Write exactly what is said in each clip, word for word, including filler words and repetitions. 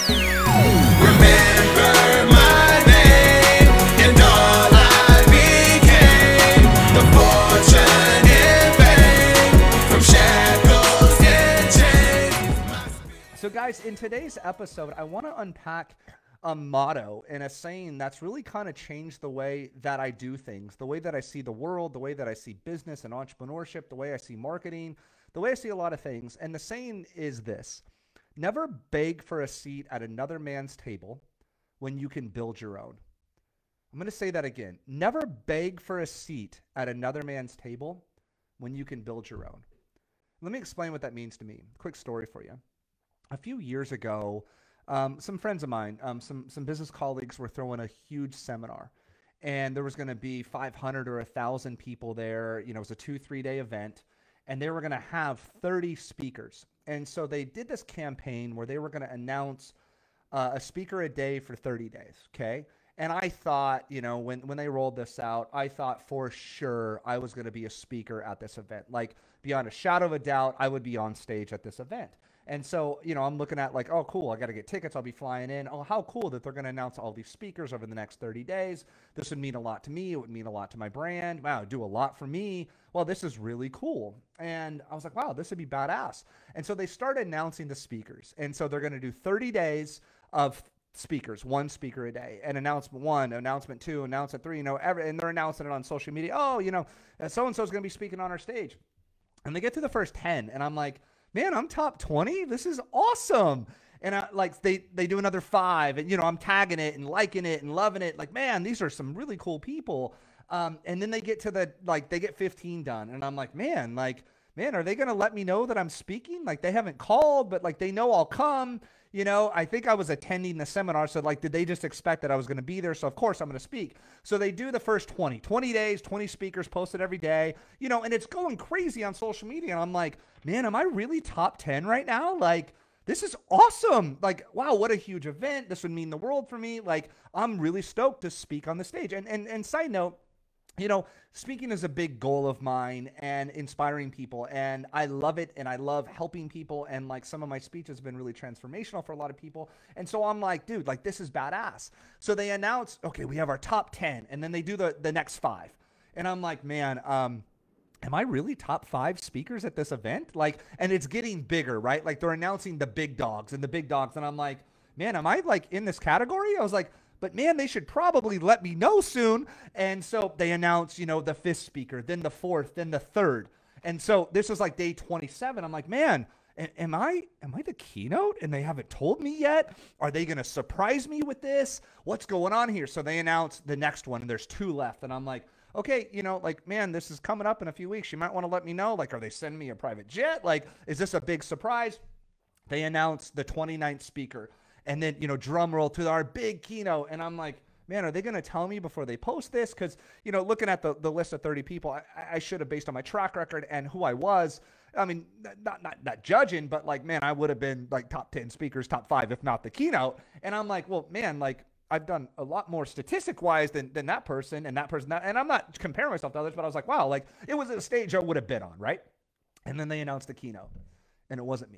Remember my name and all I became. The fortune and fame from shackles and chains. So guys, in today's episode, I want to unpack a motto and a saying that's really kind of changed the way that I do things, the way that I see the world, the way that I see business and entrepreneurship, the way I see marketing, the way I see a lot of things. And the saying is this: never beg for a seat at another man's table when you can build your own. I'm going to say that again. Never beg for a seat at another man's table when you can build your own. Let me explain what that means to me. Quick story for you. A few years ago, um, some friends of mine, um, some some business colleagues were throwing a huge seminar, and there was going to be five hundred or one thousand people there. You know, it was a two, three day event, and they were going to have thirty speakers. And so they did this campaign where they were going to announce uh, a speaker a day for thirty days. Okay. And I thought, you know, when, when they rolled this out, I thought for sure I was going to be a speaker at this event. Like, beyond a shadow of a doubt, I would be on stage at this event. And so, you know, I'm looking at like, oh, cool, I got to get tickets. I'll be flying in. Oh, how cool that they're going to announce all these speakers over the next thirty days. This would mean a lot to me. It would mean a lot to my brand. Wow, it'd do a lot for me. Well, this is really cool. And I was like, wow, this would be badass. And so they started announcing the speakers. And so they're going to do thirty days of speakers, one speaker a day, and announcement one, announcement two, announcement three, you know, every, and they're announcing it on social media. Oh, you know, so-and-so is going to be speaking on our stage. And they get to the first ten, and I'm like, man, I'm top twenty. This is awesome. And I, like they, they do another five, and, you know, I'm tagging it and liking it and loving it. Like, man, these are some really cool people. Um, and then they get to the, like, they get fifteen done. And I'm like, man, like, man, are they going to let me know that I'm speaking? Like, they haven't called, but like, they know I'll come. You know, I think I was attending the seminar. So like, did they just expect that I was going to be there? So of course I'm going to speak. So they do the first twenty, twenty days, twenty speakers posted every day, you know, and it's going crazy on social media. And I'm like, man, am I really top ten right now? Like, this is awesome. Like, wow, what a huge event. This would mean the world for me. Like, I'm really stoked to speak on the stage. And, and, and side note, you know, speaking is a big goal of mine and inspiring people. And I love it. And I love helping people. And like, some of my speeches have been really transformational for a lot of people. And so I'm like, dude, like, this is badass. So they announce, okay, we have our top ten. And then they do the, the next five. And I'm like, man, um, am I really top five speakers at this event? Like, and it's getting bigger, right? Like, they're announcing the big dogs and the big dogs. And I'm like, man, am I like in this category? I was like, but man, they should probably let me know soon. And so they announce, you know, the fifth speaker, then the fourth, then the third. And so this was like day twenty-seven. I'm like, man, am I, am I the keynote? And they haven't told me yet. Are they going to surprise me with this? What's going on here? So they announce the next one, and there's two left. And I'm like, okay, you know, like, man, this is coming up in a few weeks. You might want to let me know. Like, are they sending me a private jet? Like, is this a big surprise? They announce the twenty-ninth speaker. And then, you know, drum roll to our big keynote. And I'm like, man, are they going to tell me before they post this? Because, you know, looking at the, the list of thirty people, I, I should have, based on my track record and who I was, I mean, not, not, not judging, but like, man, I would have been like top ten speakers, top five, if not the keynote. And I'm like, well, man, like, I've done a lot more statistic wise than, than that person and that person. That, and I'm not comparing myself to others, but I was like, wow, like, it was a stage I would have been on, right? And then they announced the keynote, and it wasn't me.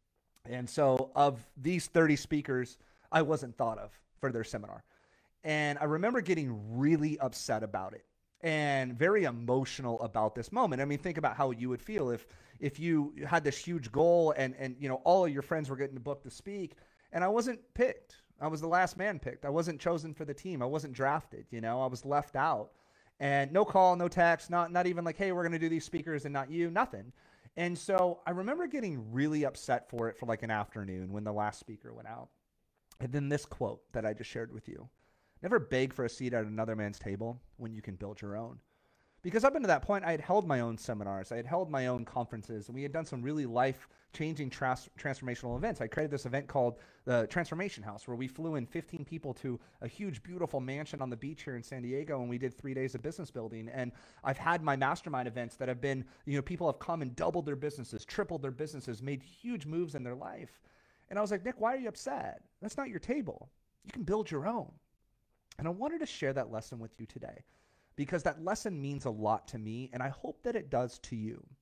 And so of these thirty speakers, I wasn't thought of for their seminar. And I remember getting really upset about it and very emotional about this moment. I mean, think about how you would feel if if you had this huge goal and, and you know, all of your friends were getting booked to speak, and I wasn't picked. I was the last man picked. I wasn't chosen for the team. I wasn't drafted, you know, I was left out. And no call, no text, not, not even like, hey, we're going to do these speakers and not you, nothing. And so I remember getting really upset for it for like an afternoon when the last speaker went out. And then this quote that I just shared with you: never beg for a seat at another man's table when you can build your own. Because up until that point, I had held my own seminars. I had held my own conferences, and we had done some really life-changing trans- transformational events. I created this event called the Transformation House, where we flew in fifteen people to a huge, beautiful mansion on the beach here in San Diego, and we did three days of business building. And I've had my mastermind events that have been, you know, people have come and doubled their businesses, tripled their businesses, made huge moves in their life. And I was like, Nick, why are you upset? That's not your table. You can build your own. And I wanted to share that lesson with you today, because that lesson means a lot to me, and I hope that it does to you.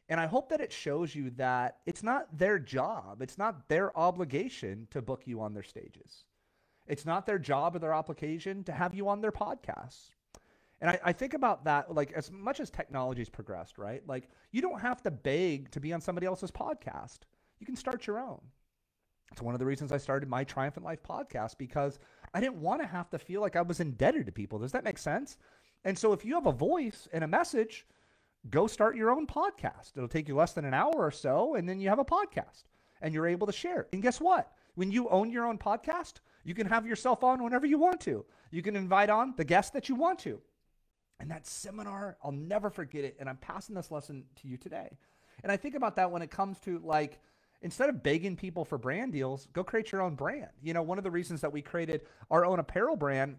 And I hope that it shows you that it's not their job, it's not their obligation to book you on their stages. It's not their job or their obligation to have you on their podcasts. And I, I think about that, like, as much as technology's progressed, right? Like, you don't have to beg to be on somebody else's podcast. You can start your own. It's one of the reasons I started my Triumphant Life podcast, because I didn't want to have to feel like I was indebted to people. Does that make sense? And so if you have a voice and a message, go start your own podcast. It'll take you less than an hour or so, and then you have a podcast, and you're able to share it. And guess what? When you own your own podcast, you can have yourself on whenever you want to. You can invite on the guests that you want to. And that seminar, I'll never forget it. And I'm passing this lesson to you today. And I think about that when it comes to, like, instead of begging people for brand deals, go create your own brand. You know, one of the reasons that we created our own apparel brand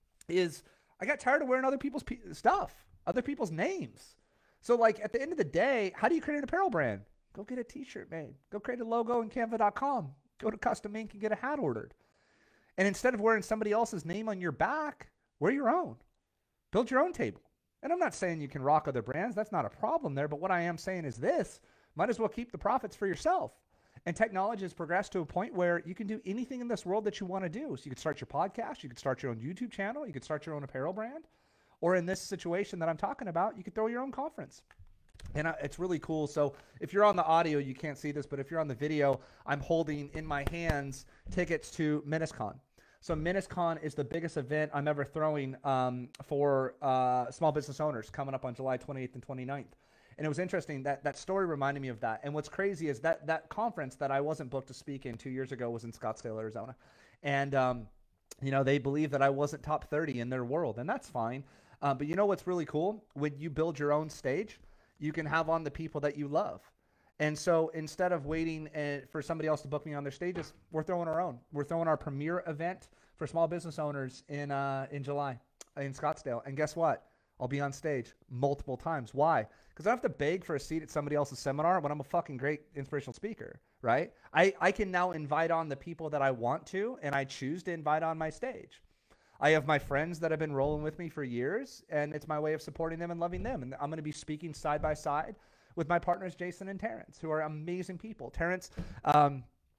is I got tired of wearing other people's pe- stuff, other people's names. So, like, at the end of the day, how do you create an apparel brand? Go get a t-shirt made. Go create a logo in canva dot com. Go to Custom Ink and get a hat ordered. And instead of wearing somebody else's name on your back, wear your own. Build your own table. And I'm not saying you can rock other brands. That's not a problem there. But what I am saying is this: might as well keep the profits for yourself. And technology has progressed to a point where you can do anything in this world that you want to do. So you could start your podcast. You could start your own YouTube channel. You could start your own apparel brand. Or in this situation that I'm talking about, you could throw your own conference. And I, it's really cool. So if you're on the audio, you can't see this. But if you're on the video, I'm holding in my hands tickets to MenaceCon. So MenaceCon is the biggest event I'm ever throwing um, for uh, small business owners, coming up on July twenty-eighth and twenty-ninth. And it was interesting, that that story reminded me of that. And what's crazy is that that conference that I wasn't booked to speak in two years ago was in Scottsdale, Arizona. And, um, you know, they believe that I wasn't top thirty in their world, and that's fine. Uh, but you know what's really cool? When you build your own stage, you can have on the people that you love. And so instead of waiting uh, for somebody else to book me on their stages, we're throwing our own. We're throwing our premier event for small business owners in uh, in July in Scottsdale. And guess what? I'll be on stage multiple times. Why? Because I don't have to beg for a seat at somebody else's seminar when I'm a fucking great inspirational speaker, right? I, I can now invite on the people that I want to, and I choose to invite on my stage. I have my friends that have been rolling with me for years, and it's my way of supporting them and loving them. And I'm going to be speaking side by side with my partners, Jason and Terrence, who are amazing people. Terrence um,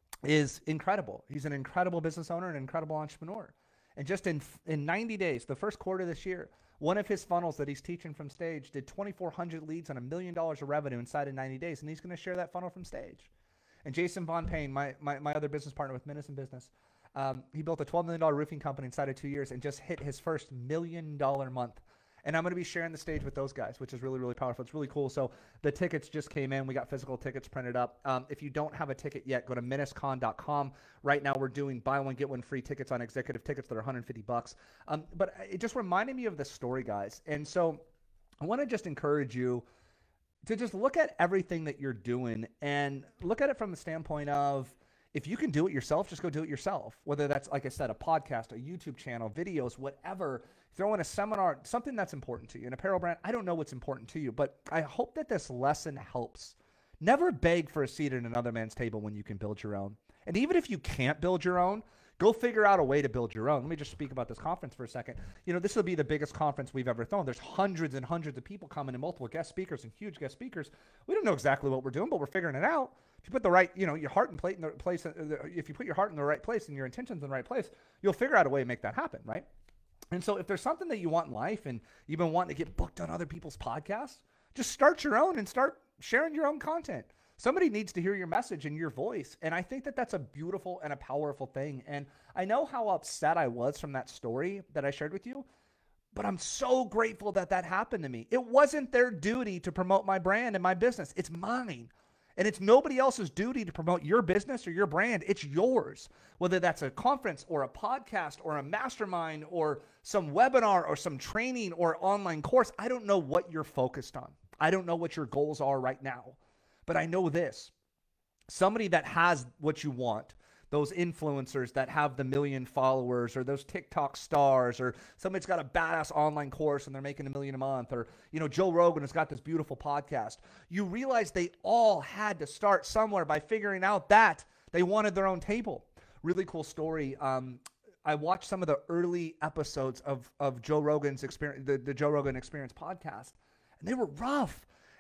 is incredible. He's an incredible business owner and an incredible entrepreneur. And just in in ninety days, the first quarter of this year, one of his funnels that he's teaching from stage did twenty-four hundred leads on a million dollars of revenue inside of ninety days. And he's going to share that funnel from stage. And Jason Von Payne, my, my, my other business partner with Menace in Business, um, he built a twelve million dollars roofing company inside of two years and just hit his first million dollar month. And I'm going to be sharing the stage with those guys, which is really, really powerful. It's really cool. So the tickets just came in. We got physical tickets printed up. Um, if you don't have a ticket yet, go to menacecon dot com. Right now we're doing buy one, get one free tickets on executive tickets that are one hundred fifty bucks. Um, but it just reminded me of this story, guys. And so I want to just encourage you to just look at everything that you're doing and look at it from the standpoint of, if you can do it yourself, just go do it yourself. Whether that's, like I said, a podcast, a YouTube channel, videos, whatever, throw in a seminar, something that's important to you, an apparel brand. I don't know what's important to you, but I hope that this lesson helps. Never beg for a seat at another man's table when you can build your own. And even if you can't build your own, go figure out a way to build your own. Let me just speak about this conference for a second. You know, this will be the biggest conference we've ever thrown. There's hundreds and hundreds of people coming and multiple guest speakers and huge guest speakers. We don't know exactly what we're doing, but we're figuring it out. If you put the right, you know, your heart and plate in the place, if you put your heart in the right place and your intentions in the right place, you'll figure out a way to make that happen, right? And so if there's something that you want in life and you've been wanting to get booked on other people's podcasts, just start your own and start sharing your own content. Somebody needs to hear your message and your voice. And I think that that's a beautiful and a powerful thing. And I know how upset I was from that story that I shared with you, but I'm so grateful that that happened to me. It wasn't their duty to promote my brand and my business. It's mine. And it's nobody else's duty to promote your business or your brand. It's yours. Whether that's a conference or a podcast or a mastermind or some webinar or some training or online course. I don't know what you're focused on. I don't know what your goals are right now. But I know this. Somebody that has what you want, those influencers that have the million followers, or those TikTok stars, or somebody's got a badass online course and they're making a million a month, or, you know, Joe Rogan has got this beautiful podcast. You realize they all had to start somewhere by figuring out that they wanted their own table. Really cool story. Um, I watched some of the early episodes of, of Joe Rogan's experience, the, the Joe Rogan Experience podcast, and they were rough.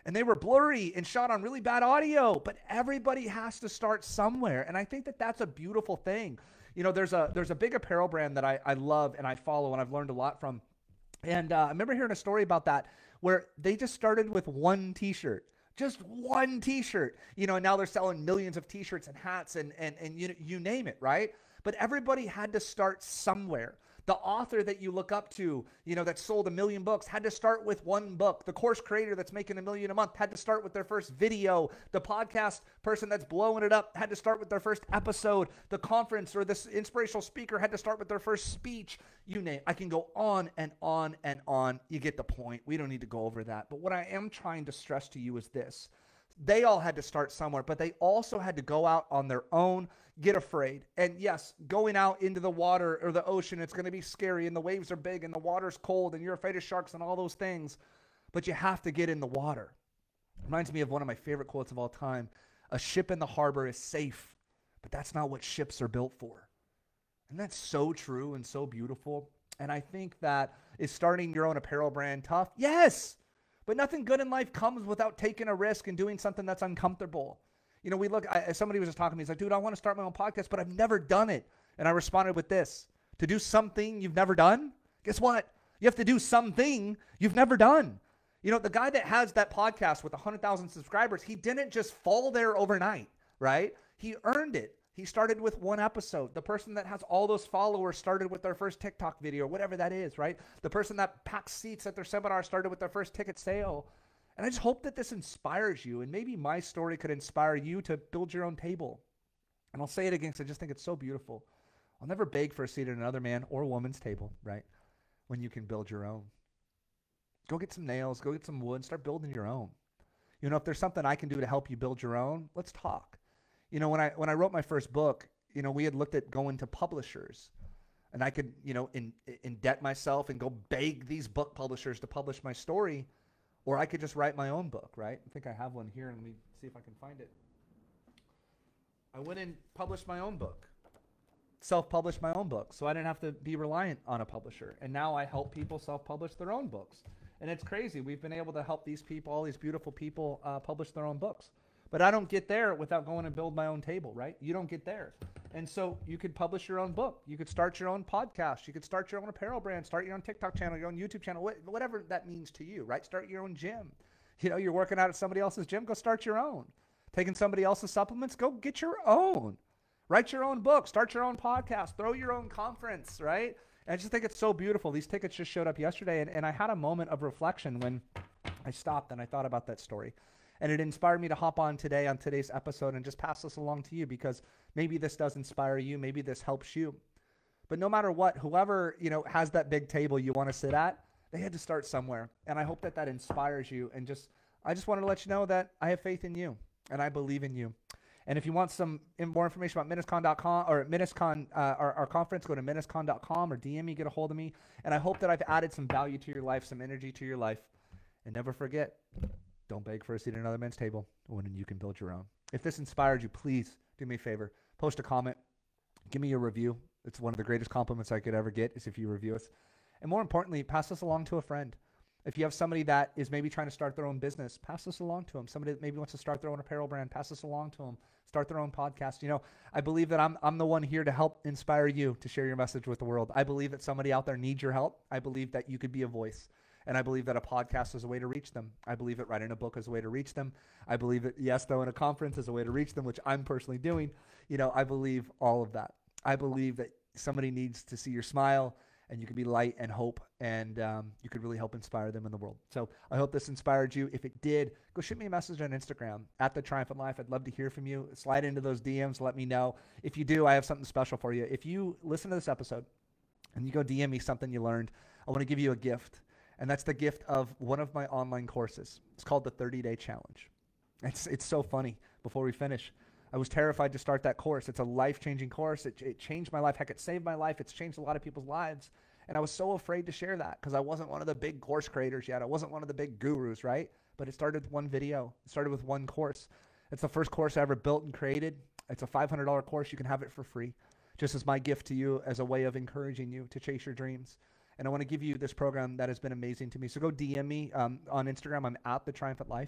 and they were blurry and shot on really bad audio, but everybody has to start somewhere. And I think that that's a beautiful thing. You know, there's a there's a big apparel brand that I, I love and I follow and I've learned a lot from. And uh, I remember hearing a story about that where they just started with one t-shirt. Just one t-shirt, you know, and now they're selling millions of t-shirts and hats and, and, and you, you name it, right? But everybody had to start somewhere. The author that you look up to, you know, that sold a million books had to start with one book. The course creator that's making a million a month had to start with their first video. The podcast person that's blowing it up had to start with their first episode. The conference or this inspirational speaker had to start with their first speech. You name it. I can go on and on and on. You get the point. We don't need to go over that. But what I am trying to stress to you is this. They all had to start somewhere, but they also had to go out on their own, get afraid. And yes, going out into the water or the ocean, it's going to be scary and the waves are big and the water's cold and you're afraid of sharks and all those things, but you have to get in the water. Reminds me of one of my favorite quotes of all time. A ship in the harbor is safe, but that's not what ships are built for. And that's so true and so beautiful. And I think that is starting your own apparel brand tough? Yes. But nothing good in life comes without taking a risk and doing something that's uncomfortable. You know, we look, I, somebody was just talking to me. He's like, dude, I want to start my own podcast, but I've never done it. And I responded with this: to do something you've never done, guess what? You have to do something you've never done. You know, the guy that has that podcast with one hundred thousand subscribers, he didn't just fall there overnight, right? He earned it. He started with one episode. The person that has all those followers started with their first TikTok video, or whatever that is, right? The person that packs seats at their seminar started with their first ticket sale. And I just hope that this inspires you. And maybe my story could inspire you to build your own table. And I'll say it again because I just think it's so beautiful. I'll never beg for a seat at another man or woman's table, right? When you can build your own. Go get some nails, go get some wood, start building your own. You know, if there's something I can do to help you build your own, let's talk. You know, when I when I wrote my first book, you know, we had looked at going to publishers, and I could, you know, in, in debt myself and go beg these book publishers to publish my story, or I could just write my own book, right? I think I have one here, and let me see if I can find it. I went and published my own book, self-published my own book, so I didn't have to be reliant on a publisher. And now I help people self-publish their own books. And it's crazy. We've been able to help these people, all these beautiful people, uh, publish their own books. But I don't get there without going and build my own table, right? You don't get there. And so you could publish your own book. You could start your own podcast. You could start your own apparel brand, start your own TikTok channel, your own YouTube channel, wh- whatever that means to you, right? Start your own gym. You know, you're working out at somebody else's gym, go start your own. Taking somebody else's supplements, go get your own. Write your own book, start your own podcast, throw your own conference, right? And I just think it's so beautiful. These tickets just showed up yesterday, and, and I had a moment of reflection when I stopped and I thought about that story. And it inspired me to hop on today on today's episode and just pass this along to you, because maybe this does inspire you. Maybe this helps you. But no matter what, whoever, you know, has that big table you want to sit at, they had to start somewhere. And I hope that that inspires you. And just, I just wanted to let you know that I have faith in you and I believe in you. And if you want some more information about Minuscon dot com or Minuscon, uh, our, our conference, go to Minuscon dot com or D M me, get a hold of me. And I hope that I've added some value to your life, some energy to your life. And never forget, don't beg for a seat at another man's table when you can build your own. If this inspired you, please do me a favor. Post a comment. Give me a review. It's one of the greatest compliments I could ever get is if you review us. And more importantly, pass this along to a friend. If you have somebody that is maybe trying to start their own business, pass this along to them. Somebody that maybe wants to start their own apparel brand, pass this along to them. Start their own podcast. You know, I believe that I'm I'm the one here to help inspire you to share your message with the world. I believe that somebody out there needs your help. I believe that you could be a voice. And I believe that a podcast is a way to reach them. I believe that writing a book is a way to reach them. I believe that, yes, throwing a conference is a way to reach them, which I'm personally doing. You know, I believe all of that. I believe that somebody needs to see your smile, and you can be light and hope, and um, you could really help inspire them in the world. So I hope this inspired you. If it did, go shoot me a message on Instagram, at The Triumphant Life. I'd love to hear from you. Slide into those D Ms. Let me know. If you do, I have something special for you. If you listen to this episode and you go D M me something you learned, I want to give you a gift. And that's the gift of one of my online courses. It's called the thirty-day challenge. It's it's so funny. Before we finish, I was terrified to start that course. It's a life-changing course. It, it changed my life. Heck, it saved my life. It's changed a lot of people's lives. And I was so afraid to share that because I wasn't one of the big course creators yet. I wasn't one of the big gurus, right? But it started with one video. It started with one course. It's the first course I ever built and created. It's a five hundred dollars course. You can have it for free, just as my gift to you as a way of encouraging you to chase your dreams. And I want to give you this program that has been amazing to me. So go D M me um, on Instagram. I'm at The Triumphant Life.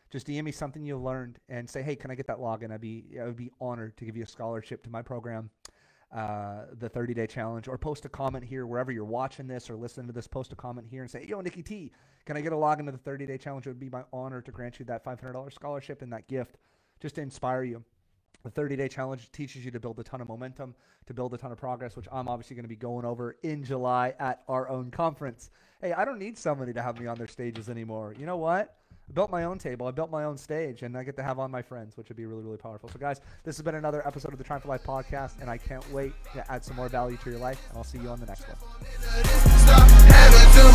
just D M me something you learned and say, hey, can I get that login? I'd be, I would be honored to give you a scholarship to my program, uh, the thirty-day challenge, or post a comment here wherever you're watching this or listening to this. Post a comment here and say, yo, Nikki T, can I get a login to the thirty-day challenge? It would be my honor to grant you that five hundred dollars scholarship and that gift just to inspire you. The thirty-day challenge teaches you to build a ton of momentum, to build a ton of progress, which I'm obviously going to be going over in July at our own conference. Hey, I don't need somebody to have me on their stages anymore. You know what? I built my own table. I built my own stage, and I get to have on my friends, which would be really, really powerful. So, guys, this has been another episode of the Triumph for Life podcast, and I can't wait to add some more value to your life, and I'll see you on the next one.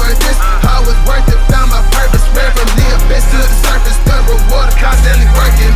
I was worth it, found my purpose, ran from the abyss to the surface, the reward of constantly working.